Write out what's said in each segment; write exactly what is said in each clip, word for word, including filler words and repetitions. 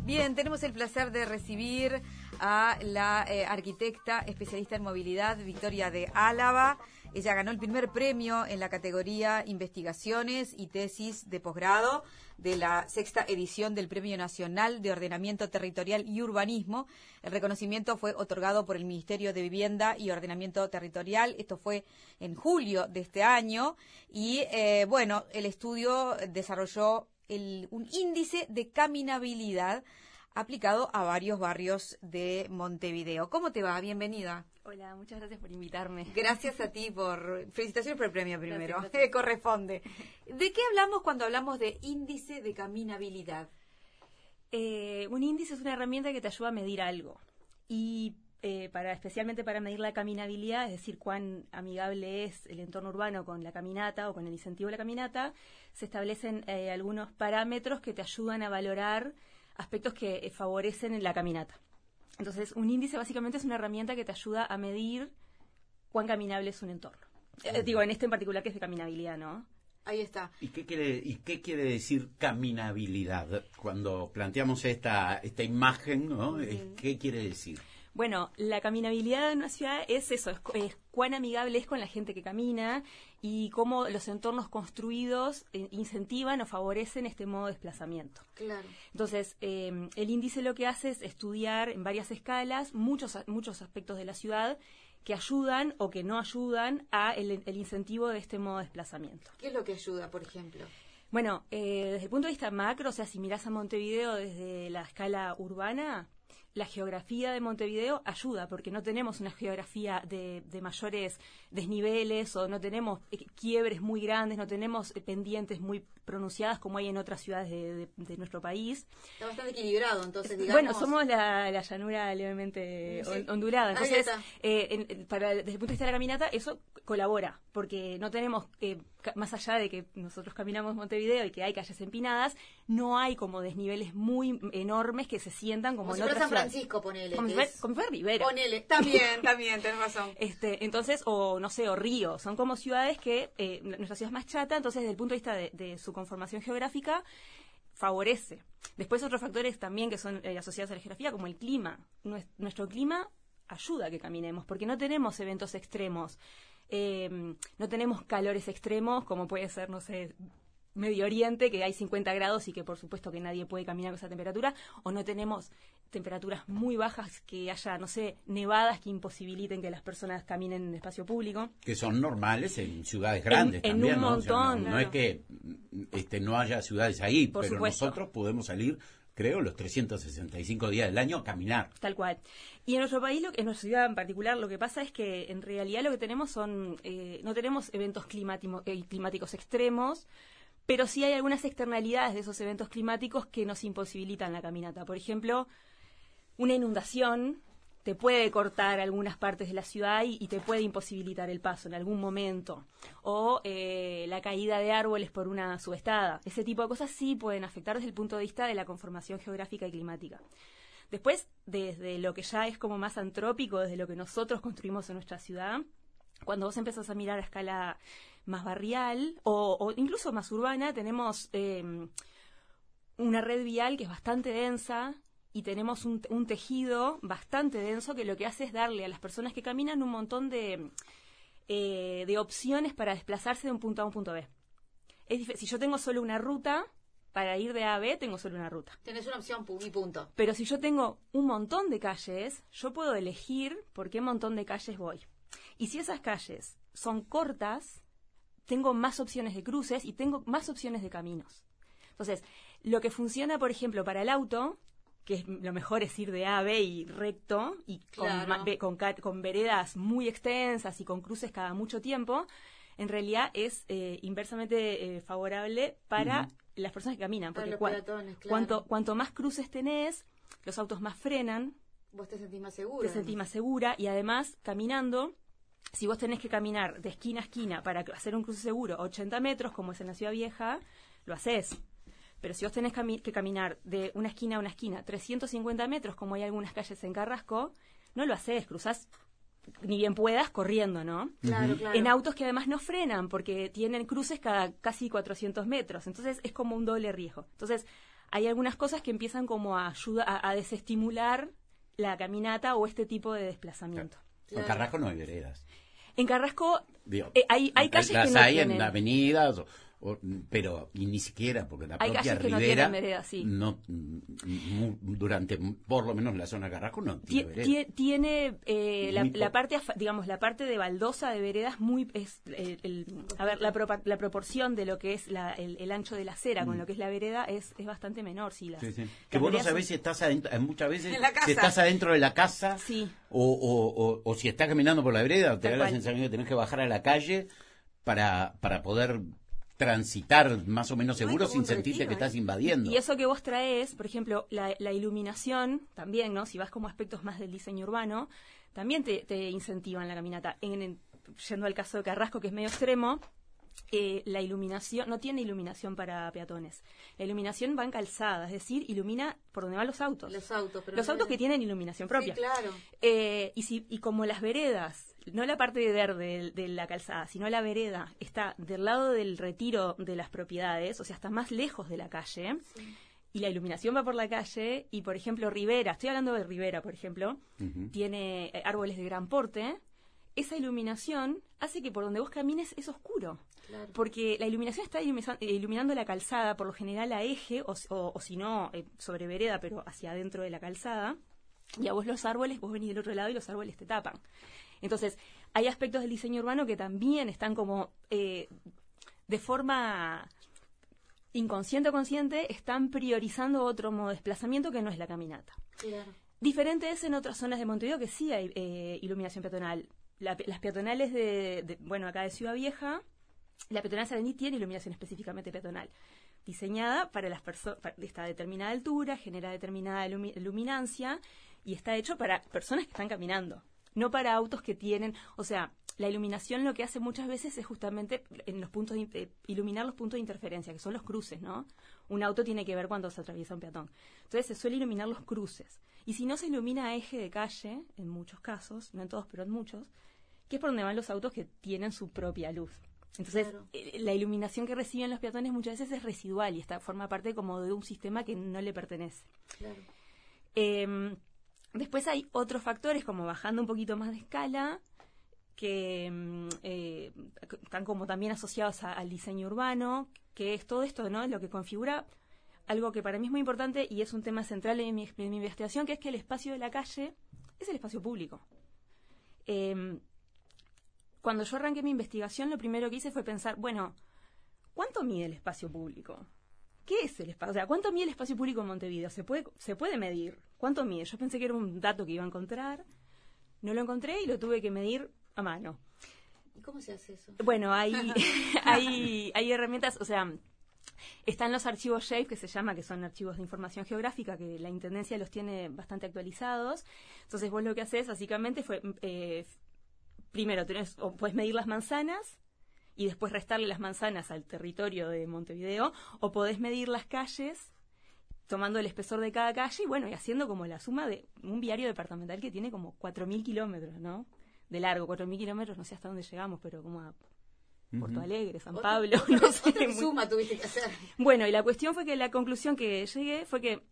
Bien, tenemos el placer de recibir a la eh, arquitecta especialista en movilidad, Victoria de Álava. Ella ganó el primer premio en la categoría Investigaciones y Tesis de Posgrado de la sexta edición del Premio Nacional de Ordenamiento Territorial y Urbanismo. El reconocimiento fue otorgado por el Ministerio de Vivienda y Ordenamiento Territorial. Esto fue en julio de este año. Y, eh, bueno, el estudio desarrolló el, un índice de caminabilidad aplicado a varios barrios de Montevideo. ¿Cómo te va? Bienvenida. Hola, muchas gracias por invitarme. Gracias a ti por... Felicitaciones por el premio primero. Gracias, gracias. Corresponde. ¿De qué hablamos cuando hablamos de índice de caminabilidad? Eh, un índice es una herramienta que te ayuda a medir algo. Y eh, para especialmente para medir la caminabilidad, es decir, cuán amigable es el entorno urbano con la caminata o con el incentivo de la caminata, se establecen eh, algunos parámetros que te ayudan a valorar aspectos que eh, favorecen la caminata. Entonces, un índice básicamente es una herramienta que te ayuda a medir cuán caminable es un entorno. Eh, digo, en este en particular que es de caminabilidad, ¿no? Ahí está. ¿Y qué quiere, y qué quiere decir caminabilidad? Cuando planteamos esta, esta imagen, ¿no? Uh-huh. ¿Qué quiere decir? Bueno, la caminabilidad en una ciudad es eso, es, es cuán amigable es con la gente que camina y cómo los entornos construidos eh, incentivan o favorecen este modo de desplazamiento. Claro. Entonces, eh, el índice lo que hace es estudiar en varias escalas muchos, muchos aspectos de la ciudad que ayudan o que no ayudan a el, el incentivo de este modo de desplazamiento. ¿Qué es lo que ayuda, por ejemplo? Bueno, eh, desde el punto de vista macro, o sea, si mirás a Montevideo desde la escala urbana, la geografía de Montevideo ayuda, porque no tenemos una geografía de, de mayores desniveles o no tenemos eh, quiebres muy grandes, no tenemos eh, pendientes muy pronunciadas como hay en otras ciudades de, de, de nuestro país. Está bastante equilibrado, entonces, digamos. Bueno, somos la, la llanura levemente sí. ondulada, entonces, eh, en, para, desde el punto de vista de la caminata, eso colabora, porque no tenemos, eh, más allá de que nosotros caminamos Montevideo y que hay calles empinadas, no hay como desniveles muy enormes que se sientan como, como en si otras ciudades. Francisco, ponele. Como si fuera, como fuera Rivera. Ponele, también, también, tenés razón. Este, entonces, o no sé, o Río, son como ciudades que, eh, nuestra ciudad es más chata, entonces desde el punto de vista de, de su conformación geográfica, favorece. Después otros factores también que son eh, asociados a la geografía, como el clima. Nuest- nuestro clima ayuda a que caminemos, porque no tenemos eventos extremos, eh, no tenemos calores extremos, como puede ser, no sé, Medio Oriente, que hay cincuenta grados y que por supuesto que nadie puede caminar con esa temperatura, o no tenemos temperaturas muy bajas, que haya, no sé, nevadas que imposibiliten que las personas caminen en el espacio público. Que son normales en ciudades grandes en, también, en un ¿no? montón. O sea, no, claro. no es que este, no haya ciudades ahí, Por pero supuesto. nosotros podemos salir, creo, los trescientos sesenta y cinco días del año a caminar. Tal cual. Y en nuestro país, lo que, en nuestra ciudad en particular, lo que pasa es que en realidad lo que tenemos son, eh, no tenemos eventos climático, eh, climáticos extremos, pero sí hay algunas externalidades de esos eventos climáticos que nos imposibilitan la caminata. Por ejemplo, una inundación te puede cortar algunas partes de la ciudad y, y te puede imposibilitar el paso en algún momento. O eh, la caída de árboles por una subestada. Ese tipo de cosas sí pueden afectar desde el punto de vista de la conformación geográfica y climática. Después, desde lo que ya es como más antrópico, desde lo que nosotros construimos en nuestra ciudad, cuando vos empezás a mirar a escala más barrial o, o incluso más urbana, tenemos eh, una red vial que es bastante densa y tenemos un, un tejido bastante denso que lo que hace es darle a las personas que caminan un montón de, eh, de opciones para desplazarse de un punto A a un punto B. Es dif- si yo tengo solo una ruta, para ir de A a B tengo solo una ruta. Tenés una opción y punto. Pero si yo tengo un montón de calles, yo puedo elegir por qué montón de calles voy. Y si esas calles son cortas, tengo más opciones de cruces y tengo más opciones de caminos. Entonces, lo que funciona, por ejemplo, para el auto, que es, lo mejor es ir de A a B y recto, y con, Claro. ma- con, ca- con veredas muy extensas y con cruces cada mucho tiempo, en realidad es eh, inversamente eh, favorable para Uh-huh. las personas que caminan. Para Porque los cua- peatones, claro. cuanto, cuanto más cruces tenés, los autos más frenan, Vos te sentís más segura. te sentís más segura y además, caminando, si vos tenés que caminar de esquina a esquina para hacer un cruce seguro ochenta metros, como es en la Ciudad Vieja, lo haces. Pero si vos tenés cami- que caminar de una esquina a una esquina trescientos cincuenta metros, como hay algunas calles en Carrasco, no lo haces, cruzás ni bien puedas corriendo, ¿no? Claro, claro. En autos que además no frenan porque tienen cruces cada casi cuatrocientos metros. Entonces es como un doble riesgo. Entonces hay algunas cosas que empiezan como a ayudar a, a desestimular la caminata o este tipo de desplazamiento. En Carrasco no hay veredas. En Carrasco Digo, eh, hay, hay calles las que no hay tienen. en avenidas, o, o, pero y ni siquiera, porque la Hay propia calles que no ribera, tienen veredas, sí. no, mm, durante, por lo menos la zona de Carrasco, no tiene Tie- veredas. tie- Tiene eh, la, Muy la po- parte, afa- digamos, la parte de baldosa de veredas muy, es, el, el- a ver, la, propa- la proporción de lo que es la, el, el ancho de la acera con lo que es la vereda es, es bastante menor, sí. Las, Sí, sí. las Que vos no veredas sabés son- si estás adentro, eh, muchas veces, En la casa. si estás adentro de la casa, Sí. o, o, o, o si estás caminando por la vereda, te Tal da la cual. sensación que tenés que bajar a la calle para, para poder transitar más o menos No hay seguro como sin un sentirte retiro, que estás ¿eh? invadiendo. Y eso que vos traes, por ejemplo, la, la iluminación también, ¿no? Si vas como aspectos más del diseño urbano, también te, te incentivan la caminata. En, en- yendo al caso de Carrasco, que es medio extremo, eh, la iluminación, no tiene iluminación para peatones. La iluminación va en calzada, es decir, ilumina por donde van los autos. Los autos, pero Los no autos de- que tienen iluminación propia. Sí, claro. Eh, y, si, y como las veredas, no la parte de verde de, de la calzada, sino la vereda está del lado del retiro de las propiedades, o sea, está más lejos de la calle, Sí. y la iluminación va por la calle, y por ejemplo Rivera, estoy hablando de Rivera, por ejemplo, Ujú. tiene eh, árboles de gran porte, esa iluminación hace que por donde vos camines es oscuro. Claro. Porque la iluminación está ilumisa- eh, iluminando la calzada, por lo general a eje, o, o- o si no, eh, sobre vereda, pero hacia adentro de la calzada. Y a vos los árboles, vos venís del otro lado y los árboles te tapan. Entonces, hay aspectos del diseño urbano que también están como, eh, de forma inconsciente o consciente, están priorizando otro modo de desplazamiento que no es la caminata. Claro. Diferente es en otras zonas de Montevideo que sí hay eh, iluminación peatonal. La- las peatonales de, de- bueno, acá de Ciudad Vieja, la peatonal Sarandí tiene iluminación específicamente peatonal, diseñada para las personas, de esta determinada altura, genera determinada lumi- luminancia y está hecho para personas que están caminando, no para autos que tienen, o sea, la iluminación lo que hace muchas veces es justamente en los puntos de, eh, iluminar los puntos de interferencia, que son los cruces, ¿no? Un auto tiene que ver cuando se atraviesa un peatón. Entonces se suele iluminar los cruces. Y si no se ilumina a eje de calle, en muchos casos, no en todos, pero en muchos, que es por donde van los autos que tienen su propia luz. Entonces, Claro. eh, la iluminación que reciben los peatones muchas veces es residual y esta forma parte como de un sistema que no le pertenece. Claro. Eh, después hay otros factores, como bajando un poquito más de escala, que mm, eh, están como también asociados a- al diseño urbano, que es todo esto, ¿no? Lo que configura algo que para mí es muy importante y es un tema central en mi, en mi investigación, que es que el espacio de la calle es el espacio público. Eh, cuando yo arranqué mi investigación, lo primero que hice fue pensar, bueno, ¿cuánto mide el espacio público? ¿Qué es el espacio? O sea, ¿cuánto mide el espacio público en Montevideo? ¿Se puede, se puede medir? ¿Cuánto mide? Yo pensé que era un dato que iba a encontrar, no lo encontré y lo tuve que medir a mano. ¿Y cómo se hace eso? Bueno, hay, hay, hay herramientas, o sea, están los archivos SHAPE, que se llama, que son archivos de información geográfica, que la Intendencia los tiene bastante actualizados. Entonces vos lo que haces básicamente fue, eh, primero tenés, o puedes medir las manzanas y después restarle las manzanas al territorio de Montevideo, o podés medir las calles tomando el espesor de cada calle y bueno, y haciendo como la suma de un viario departamental que tiene como cuatro mil kilómetros, ¿no? De largo, cuatro mil kilómetros, no sé hasta dónde llegamos, pero como a Porto Alegre, San Otra- Pablo, otra- no sé. otra muy- suma tuviste que hacer. Bueno, y la cuestión fue que la conclusión que llegué fue que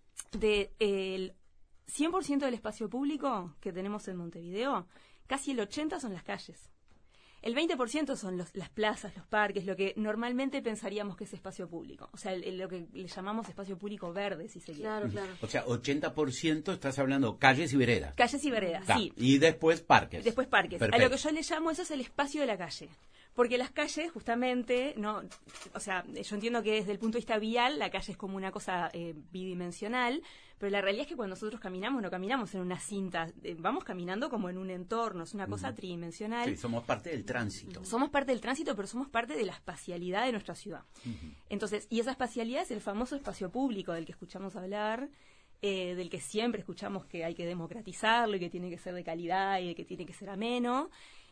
de el cien por ciento del espacio público que tenemos en Montevideo, casi el ochenta por ciento son las calles. El veinte por ciento son los, las plazas, los parques, lo que normalmente pensaríamos que es espacio público. O sea, el- el- lo que le llamamos espacio público verde, si se quiere. Claro, claro. O sea, ochenta por ciento estás hablando calles y veredas. Calles y veredas, Ta. sí. Y después parques. Después parques. Perfecto. A lo que yo le llamo eso es el espacio de la calle. Porque las calles, justamente, no, o sea, yo entiendo que desde el punto de vista vial, la calle es como una cosa eh, bidimensional, pero la realidad es que cuando nosotros caminamos, no caminamos en una cinta, eh, vamos caminando como en un entorno, es una cosa tridimensional. Sí, somos parte del tránsito. Somos parte del tránsito, pero somos parte de la espacialidad de nuestra ciudad. Entonces, y esa espacialidad es el famoso espacio público del que escuchamos hablar, eh, del que siempre escuchamos que hay que democratizarlo y que tiene que ser de calidad y que tiene que ser ameno.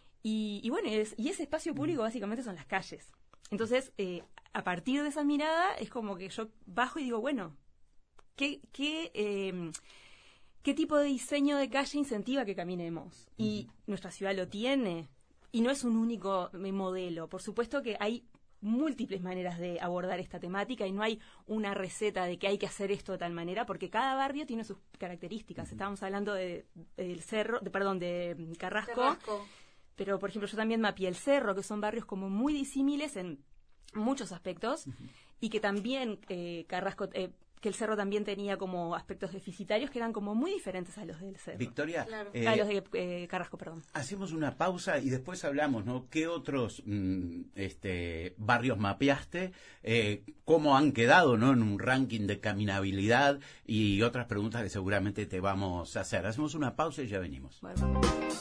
Y, y bueno, es- y ese espacio público básicamente son las calles. Entonces, eh, a partir de esa mirada, es como que yo bajo y digo, bueno, ¿qué, qué, eh, ¿qué tipo de diseño de calle incentiva que caminemos? Y nuestra ciudad lo tiene. Y no es un único eh, modelo. Por supuesto que hay múltiples maneras de abordar esta temática y no hay una receta de que hay que hacer esto de tal manera, porque cada barrio tiene sus características. Uh-huh. Estábamos hablando de, de el Cerro, de, perdón, de Carrasco, Carrasco, pero por ejemplo yo también mapeé el Cerro, que son barrios como muy disímiles en muchos aspectos, uh-huh. y que también eh, Carrasco... Eh, que el Cerro también tenía como aspectos deficitarios que eran como muy diferentes a los del Cerro. Victoria, claro. eh, a los de eh, Carrasco, perdón. Hacemos una pausa y después hablamos, ¿no? ¿Qué otros mm, este, barrios mapeaste? Eh, ¿Cómo han quedado, ¿no? En un ranking de caminabilidad y otras preguntas que seguramente te vamos a hacer. Hacemos una pausa y ya venimos. Bueno.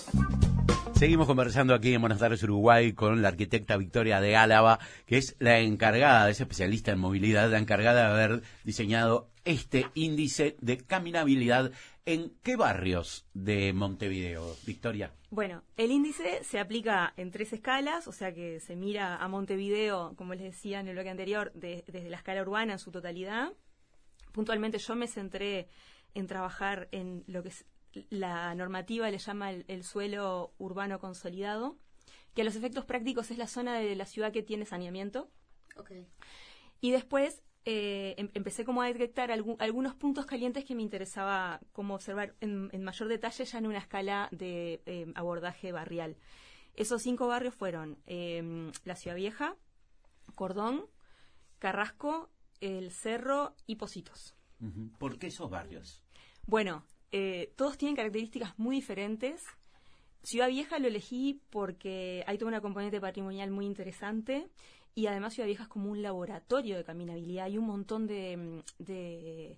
Seguimos conversando aquí en Buenos Aires, Uruguay, con la arquitecta Victoria de Álava, que es la encargada, es especialista en movilidad, la encargada de haber diseñado este índice de caminabilidad. ¿En qué barrios de Montevideo, Victoria? Bueno, el índice se aplica en tres escalas, o sea que se mira a Montevideo, como les decía en el bloque anterior, de, desde la escala urbana en su totalidad. Puntualmente yo me centré en trabajar en lo que es la normativa, le llama el, el suelo urbano consolidado, que a los efectos prácticos es la zona de la ciudad que tiene saneamiento. Okay. Y después eh, em, empecé como a detectar algún, algunos puntos calientes que me interesaba como observar en, en mayor detalle ya en una escala de eh, abordaje barrial. Esos cinco barrios fueron eh, la Ciudad Vieja, Cordón, Carrasco, El Cerro y Pocitos. Uh-huh. ¿Por qué esos barrios? Bueno, Eh, todos tienen características muy diferentes. Ciudad Vieja lo elegí porque hay toda una componente patrimonial muy interesante y además Ciudad Vieja es como un laboratorio de caminabilidad. Hay un montón de, de,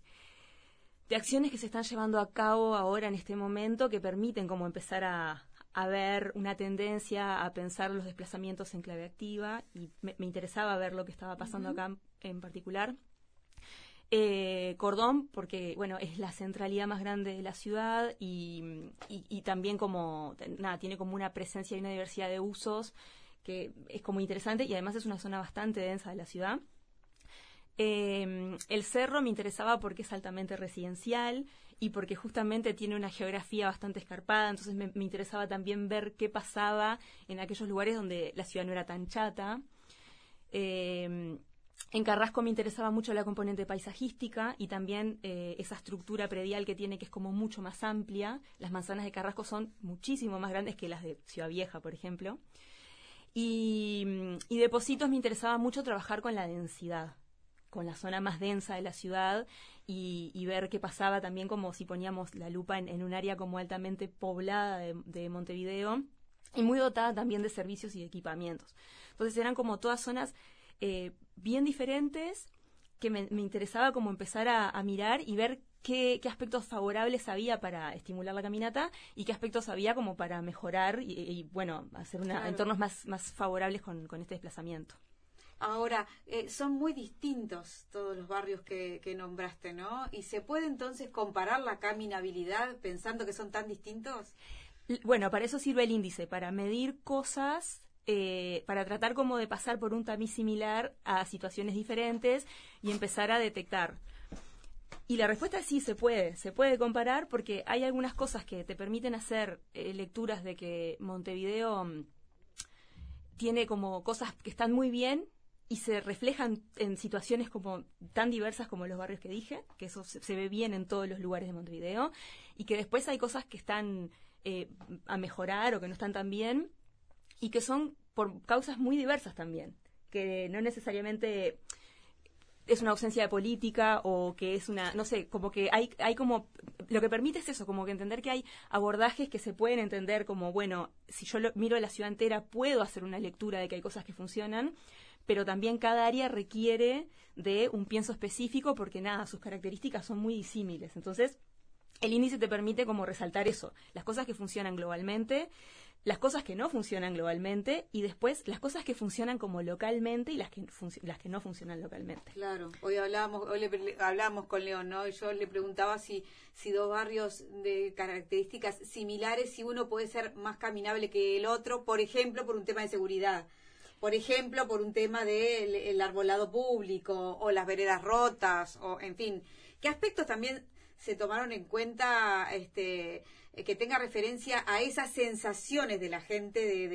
de acciones que se están llevando a cabo ahora en este momento que permiten como empezar a, a ver una tendencia a pensar los desplazamientos en clave activa y me, me interesaba ver lo que estaba pasando uh-huh. acá en, en particular. Eh, Cordón, porque bueno, es la centralidad más grande de la ciudad y, y, y también como, nada, tiene como una presencia y una diversidad de usos que es como interesante y además es una zona bastante densa de la ciudad. Eh, el Cerro me interesaba porque es altamente residencial y porque justamente tiene una geografía bastante escarpada, entonces me, me interesaba también ver qué pasaba en aquellos lugares donde la ciudad no era tan chata. Eh, En Carrasco me interesaba mucho la componente paisajística y también eh, esa estructura predial que tiene, que es como mucho más amplia. Las manzanas de Carrasco son muchísimo más grandes que las de Ciudad Vieja, por ejemplo. Y, y de Pocitos me interesaba mucho trabajar con la densidad, con la zona más densa de la ciudad y, y ver qué pasaba también como si poníamos la lupa en, en un área como altamente poblada de, de Montevideo y muy dotada también de servicios y de equipamientos. Entonces eran como todas zonas Eh, bien diferentes que me, me interesaba como empezar a, a mirar y ver qué, qué aspectos favorables había para estimular la caminata y qué aspectos había como para mejorar y, y bueno, hacer una, claro. entornos más, más favorables con, con este desplazamiento. Ahora, eh, son muy distintos todos los barrios que, que nombraste, ¿no? ¿Y se puede entonces comparar la caminabilidad pensando que son tan distintos? Bueno, para eso sirve el índice, para medir cosas... Eh, para tratar como de pasar por un tamiz similar a situaciones diferentes y empezar a detectar. Y la respuesta es sí, se puede, se puede comparar porque hay algunas cosas que te permiten hacer eh, lecturas de que Montevideo um, tiene como cosas que están muy bien y se reflejan en situaciones como tan diversas como los barrios que dije, que eso se, se ve bien en todos los lugares de Montevideo, y que después hay cosas que están eh, a mejorar o que no están tan bien, y que son por causas muy diversas también, que no necesariamente es una ausencia de política o que es una, no sé, como que hay hay como, lo que permite es eso, como que entender que hay abordajes que se pueden entender como, bueno, si yo lo, miro la ciudad entera puedo hacer una lectura de que hay cosas que funcionan, pero también cada área requiere de un pienso específico porque nada, sus características son muy disímiles, entonces el índice te permite como resaltar eso, las cosas que funcionan globalmente, las cosas que no funcionan globalmente y después las cosas que funcionan como localmente y las que func- las que no funcionan localmente. Claro, hoy hablábamos, hoy le, le hablábamos con León, ¿no? Y yo le preguntaba si si dos barrios de características similares, si uno puede ser más caminable que el otro, por ejemplo, por un tema de seguridad, por ejemplo, por un tema del el arbolado público o las veredas rotas, o en fin, ¿qué aspectos también se tomaron en cuenta este que tenga referencia a esas sensaciones de la gente de, de,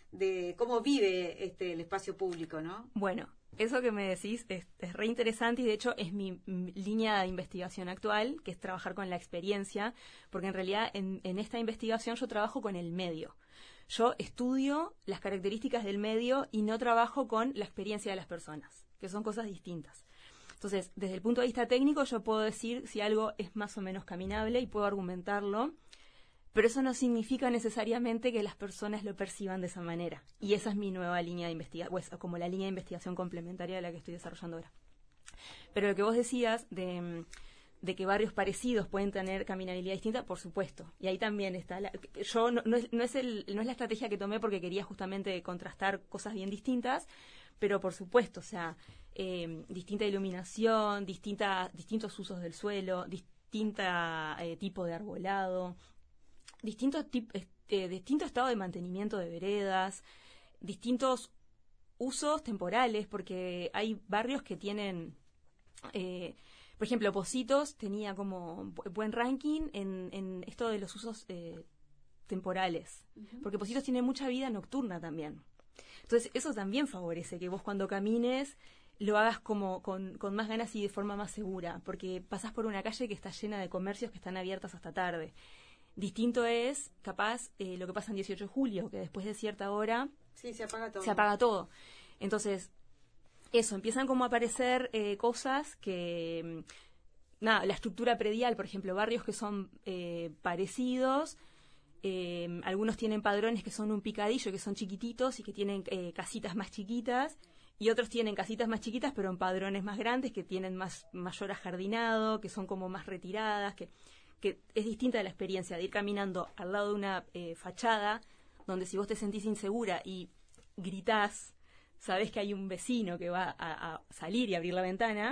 de cómo vive este el espacio público, ¿no? Bueno, eso que me decís es, es re interesante y de hecho es mi, mi línea de investigación actual, que es trabajar con la experiencia, porque en realidad en, en esta investigación yo trabajo con el medio. Yo estudio las características del medio y no trabajo con la experiencia de las personas, que son cosas distintas. Entonces, desde el punto de vista técnico, yo puedo decir si algo es más o menos caminable y puedo argumentarlo, pero eso no significa necesariamente que las personas lo perciban de esa manera. Y esa es mi nueva línea de investigación, pues, como la línea de investigación complementaria de la que estoy desarrollando ahora. Pero lo que vos decías de, de que barrios parecidos pueden tener caminabilidad distinta, por supuesto. Y ahí también está. La, yo no, no, es, no, es el, no es la estrategia que tomé porque quería justamente contrastar cosas bien distintas, pero por supuesto, o sea, eh, distinta iluminación, distinta, distintos usos del suelo, distinta eh, tipo de arbolado, distinto, tip, este, distinto estado de mantenimiento de veredas, distintos usos temporales, porque hay barrios que tienen, eh, por ejemplo, Pocitos tenía como buen ranking en, en esto de los usos eh, temporales, uh-huh. porque Pocitos tiene mucha vida nocturna también. Entonces, eso también favorece que vos cuando camines lo hagas como con, con más ganas y de forma más segura, porque pasás por una calle que está llena de comercios que están abiertas hasta tarde. Distinto es, capaz, eh, lo que pasa en dieciocho de julio, que después de cierta hora sí, se apaga todo. Se apaga todo. Entonces, eso, empiezan como a aparecer eh, cosas que, nada, la estructura predial, por ejemplo, barrios que son eh, parecidos. Eh, algunos tienen padrones que son un picadillo, que son chiquititos y que tienen eh, casitas más chiquitas, y otros tienen casitas más chiquitas pero en padrones más grandes, que tienen más mayor ajardinado, que son como más retiradas, que, que es distinta de la experiencia de ir caminando al lado de una eh, fachada, donde si vos te sentís insegura y gritás, sabés que hay un vecino que va a, a salir y abrir la ventana,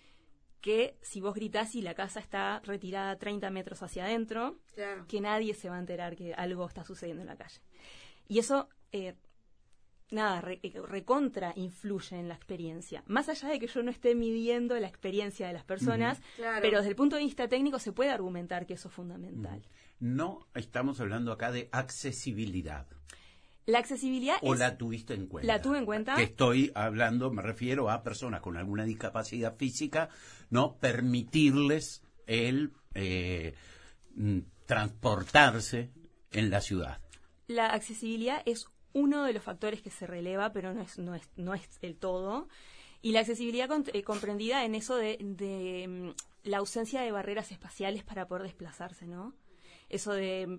que si vos gritás y la casa está retirada treinta metros hacia adentro, claro. que nadie se va a enterar que algo está sucediendo en la calle. Y eso, eh, nada, re, recontra influye en la experiencia. Más allá de que yo no esté midiendo la experiencia de las personas, uh-huh. claro. pero desde el punto de vista técnico se puede argumentar que eso es fundamental. Uh-huh. No estamos hablando acá de accesibilidad. La accesibilidad ¿O es, la tuviste en cuenta? La tuve en cuenta. Que estoy hablando, me refiero a personas con alguna discapacidad física, no permitirles el eh, transportarse en la ciudad. La accesibilidad es uno de los factores que se releva, pero no es no es no es el todo. Y la accesibilidad con, eh, comprendida en eso de, de um, la ausencia de barreras espaciales para poder desplazarse, ¿no? Eso de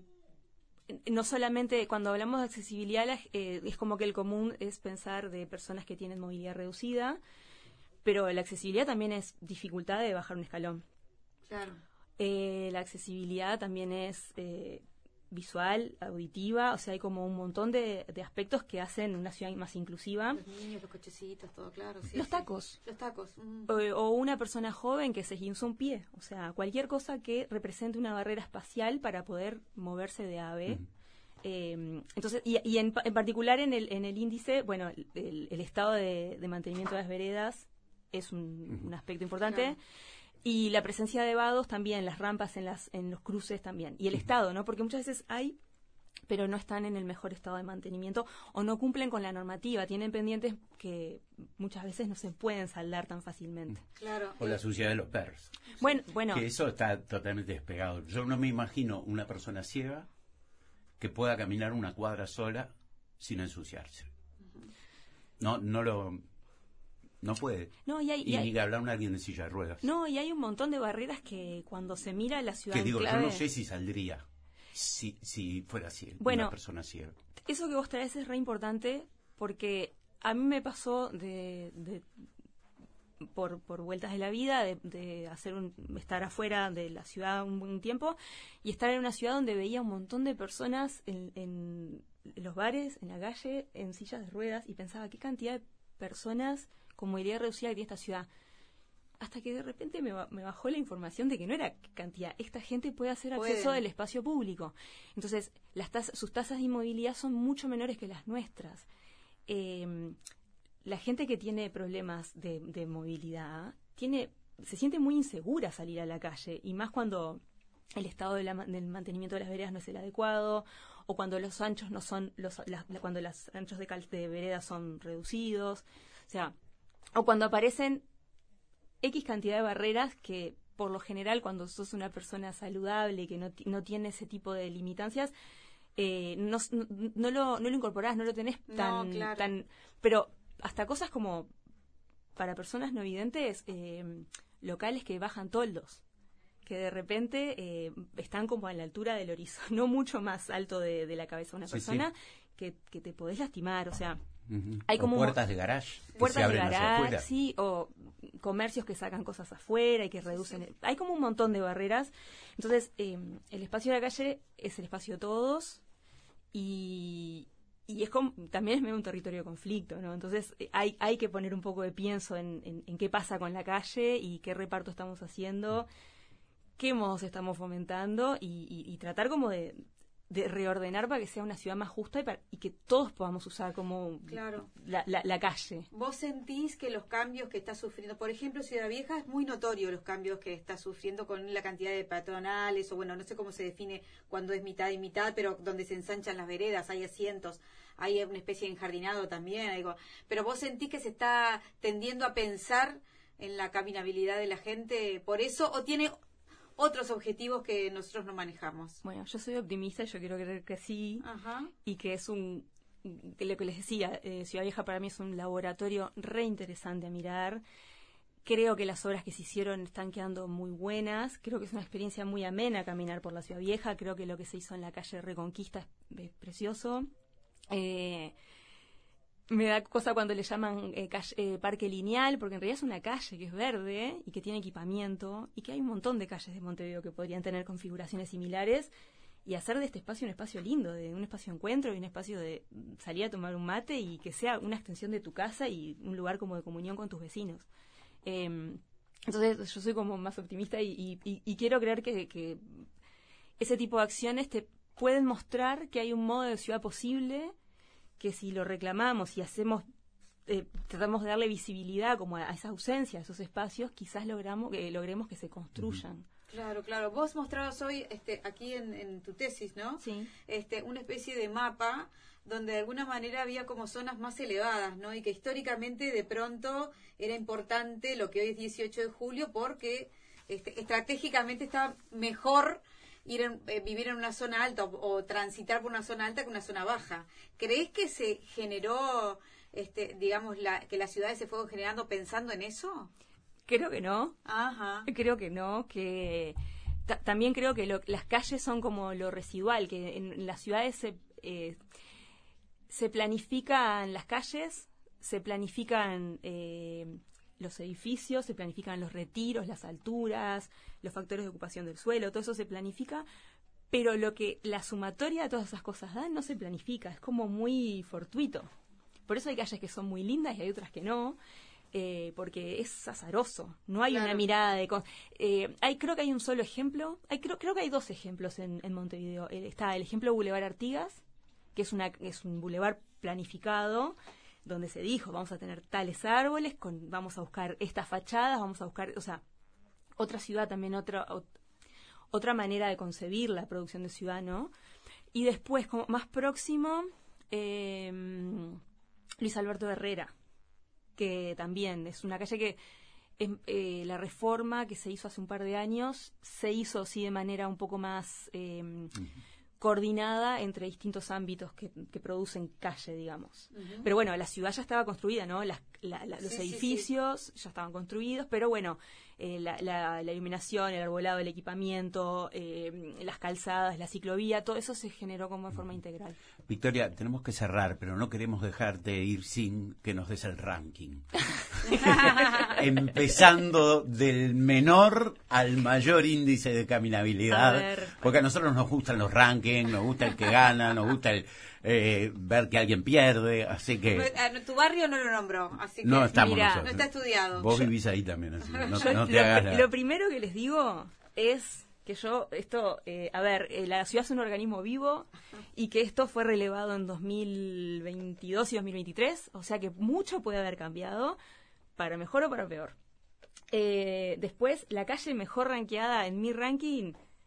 no solamente cuando hablamos de accesibilidad eh, es como que el común es pensar de personas que tienen movilidad reducida, pero la accesibilidad también es dificultad de bajar un escalón. Claro. Eh, la accesibilidad también es eh, visual, auditiva, o sea, hay como un montón de, de aspectos que hacen una ciudad más inclusiva. Los niños, los cochecitos, todo claro. Sí, los sí. tacos. Los tacos. Mm. O, o una persona joven que se esguinzó un pie, o sea, cualquier cosa que represente una barrera espacial para poder moverse de ave. Mm. Eh, entonces, y, y en, en particular en el, en el índice, bueno, el, el estado de, de mantenimiento de las veredas es un, un aspecto importante. Claro. Y la presencia de vados también, las rampas en las en los cruces también. Y el estado, ¿no? Porque muchas veces hay, pero no están en el mejor estado de mantenimiento o no cumplen con la normativa. Tienen pendientes que muchas veces no se pueden saldar tan fácilmente. Claro. O la suciedad de los perros. Bueno, bueno. Que eso está totalmente despegado. Yo no me imagino una persona ciega que pueda caminar una cuadra sola sin ensuciarse. No, no lo... No puede. No, y, hay, y, y hay, ni que hablar a alguien en silla de ruedas. No, y hay un montón de barreras que cuando se mira la ciudad que digo, clave, yo no sé si saldría si, si fuera ciega, bueno, una persona ciega. Eso que vos traes es re importante porque a mí me pasó de, de por, por vueltas de la vida de, de hacer un, estar afuera de la ciudad un buen tiempo y estar en una ciudad donde veía un montón de personas en, en los bares, en la calle, en sillas de ruedas y pensaba qué cantidad de personas con movilidad reducida que tiene esta ciudad. Hasta que de repente me, me bajó la información de que no era cantidad. Esta gente puede hacer acceso Pueden. al espacio público. Entonces, las tasas, sus tasas de inmovilidad son mucho menores que las nuestras. Eh, la gente que tiene problemas de, de movilidad tiene se siente muy insegura salir a la calle. Y más cuando el estado de la, del mantenimiento de las veredas no es el adecuado, o cuando los anchos no son los la, cuando los anchos de, cal, de veredas son reducidos, o sea, o cuando aparecen X cantidad de barreras que por lo general cuando sos una persona saludable que no, no tiene ese tipo de limitancias, eh, no, no, no lo no lo incorporás, no lo tenés tan, no, claro. tan pero hasta cosas como para personas no videntes, eh, locales que bajan toldos, que de repente eh, están como a la altura del horizonte, no mucho más alto de, de la cabeza de una sí, persona, sí. Que, que te podés lastimar, o sea, uh-huh. hay como o puertas de garage que puertas se abren de hacia garage, afuera. sí, o comercios que sacan cosas afuera y que reducen, sí, sí. hay como un montón de barreras. Entonces, eh, el espacio de la calle es el espacio de todos y y es como, también es medio un territorio de conflicto, ¿no? Entonces eh, hay hay que poner un poco de pienso en, en, en qué pasa con la calle y qué reparto estamos haciendo, qué modos estamos fomentando y, y, y tratar como de, de reordenar para que sea una ciudad más justa y, para, y que todos podamos usar como claro. la, la, la calle. ¿Vos sentís que los cambios que está sufriendo, por ejemplo, Ciudad Vieja, es muy notorio los cambios que está sufriendo con la cantidad de peatonales, o bueno, no sé cómo se define cuando es mitad y mitad, pero donde se ensanchan las veredas, hay asientos, hay una especie de enjardinado también, algo. Pero vos sentís que se está tendiendo a pensar en la caminabilidad de la gente por eso, o tiene otros objetivos que nosotros no manejamos. Bueno, yo soy optimista y yo quiero creer que sí. Ajá. Y que es un, que lo que les decía, eh, Ciudad Vieja para mí es un laboratorio re interesante a mirar. Creo que las obras que se hicieron están quedando muy buenas. Creo que es una experiencia muy amena caminar por la Ciudad Vieja. Creo que lo que se hizo en la calle Reconquista es, es precioso. Eh, Me da cosa cuando le llaman eh, calle, eh, parque lineal, porque en realidad es una calle que es verde y que tiene equipamiento y que hay un montón de calles de Montevideo que podrían tener configuraciones similares y hacer de este espacio un espacio lindo, de un espacio de encuentro y un espacio de salir a tomar un mate y que sea una extensión de tu casa y un lugar como de comunión con tus vecinos. Eh, entonces yo soy como más optimista y, y, y quiero creer que, que ese tipo de acciones te pueden mostrar que hay un modo de ciudad posible, que si lo reclamamos y hacemos, eh, tratamos de darle visibilidad como a, a esa ausencia, a esos espacios, quizás logramos, eh, logremos que se construyan. Claro, claro. Vos mostrabas hoy, este, aquí en, en tu tesis, ¿no? Sí. Este, una especie de mapa donde de alguna manera había como zonas más elevadas, ¿no? Y que históricamente de pronto era importante lo que hoy es dieciocho de julio porque este, estratégicamente estaba mejor ir en, eh, vivir en una zona alta o, o transitar por una zona alta que una zona baja. ¿Crees que se generó, este, digamos, la, que las ciudades se fueron generando pensando en eso? Creo que no. Ajá. Creo que no, que ta- también creo que lo, las calles son como lo residual, que en, en las ciudades se, eh, se planifican las calles, se planifican eh, los edificios, se planifican los retiros, las alturas, los factores de ocupación del suelo, todo eso se planifica, pero lo que la sumatoria de todas esas cosas dan no se planifica, es como muy fortuito. Por eso hay calles que son muy lindas y hay otras que no, eh, porque es azaroso, no hay Claro. una mirada de... Con, eh, hay, creo que hay un solo ejemplo, hay, creo, creo que hay dos ejemplos en, en Montevideo. El, está el ejemplo Boulevard Artigas, que es, una, es un bulevar planificado, donde se dijo, vamos a tener tales árboles, con, vamos a buscar estas fachadas, vamos a buscar, o sea, otra ciudad también, otra ot, otra manera de concebir la producción de ciudad, ¿no? Y después, como más próximo, eh, Luis Alberto Herrera, que también es una calle que eh, la reforma que se hizo hace un par de años se hizo, sí, de manera un poco más... Eh, uh-huh. coordinada entre distintos ámbitos que, que producen calle, digamos. Uh-huh. Pero bueno, la ciudad ya estaba construida, ¿no? Las, la, la, los sí, edificios sí, sí. ya estaban construidos, pero bueno, eh, la, la, la iluminación, el arbolado, el equipamiento, eh, las calzadas, la ciclovía, todo eso se generó como de forma integral. Victoria, tenemos que cerrar, pero no queremos dejarte ir sin que nos des el ranking. Empezando del menor al mayor índice de caminabilidad, a porque a nosotros nos gustan los rankings, nos gusta el que gana, nos gusta el eh, ver que alguien pierde, así que... Tu barrio no lo nombró, así que no estamos mira, nosotros. No está estudiado. Vos yo, vivís ahí también, así que no, yo, no te lo, hagas la... lo primero que les digo es que yo, esto, eh, a ver, eh, la ciudad es un organismo vivo y que esto fue relevado en dos mil veintidós y dos mil veintitrés, o sea que mucho puede haber cambiado, para mejor o para peor. Eh, después, la calle mejor rankeada en mi ranking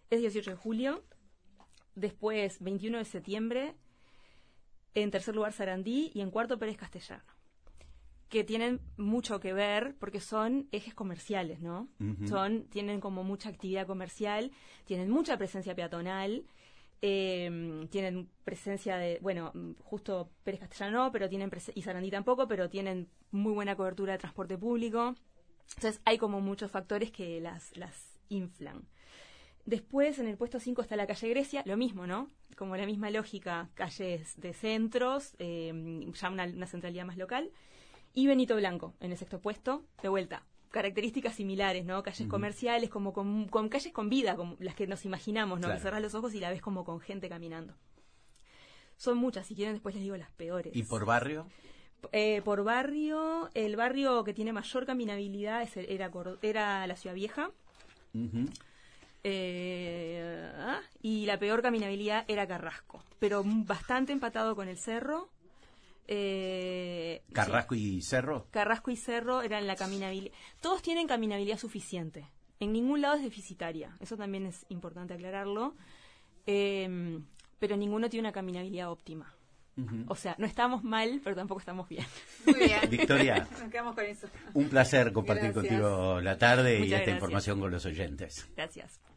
es dieciocho de julio. Después, veintiuno de septiembre. En tercer lugar, Sarandí. Y en cuarto, Pérez Castellano. Que tienen mucho que ver porque son ejes comerciales, ¿no? Uh-huh. Son, tienen como mucha actividad comercial, tienen mucha presencia peatonal. Eh, tienen presencia de, bueno, justo Pérez Castellano no, pero tienen prese- y Sarandí tampoco, pero tienen muy buena cobertura de transporte público. Entonces hay como muchos factores que las, las inflan. Después en el puesto cinco está la calle Grecia, lo mismo, ¿no? Como la misma lógica, calles de centros, eh, ya una, una centralidad más local. Y Benito Blanco en el sexto puesto, de vuelta. Características similares, ¿no? Calles uh-huh. comerciales, como con, con calles con vida, como las que nos imaginamos, ¿no? Claro. Que cerrás los ojos y la ves como con gente caminando. Son muchas, si quieren después les digo las peores. ¿Y por barrio? Eh, por barrio, el barrio que tiene mayor caminabilidad es el, era, era la Ciudad Vieja. Uh-huh. eh, ah, y la peor caminabilidad era Carrasco, pero bastante empatado con el Cerro. Eh, Carrasco sí. y Cerro. Carrasco y Cerro eran la caminabilidad. Todos tienen caminabilidad suficiente. En ningún lado es deficitaria. Eso también es importante aclararlo. Eh, pero ninguno tiene una caminabilidad óptima. Uh-huh. O sea, no estamos mal, pero tampoco estamos bien. Muy bien. Victoria, nos quedamos con eso. Un placer compartir Gracias. contigo la tarde. Muchas y esta gracias. Información con los oyentes. Gracias.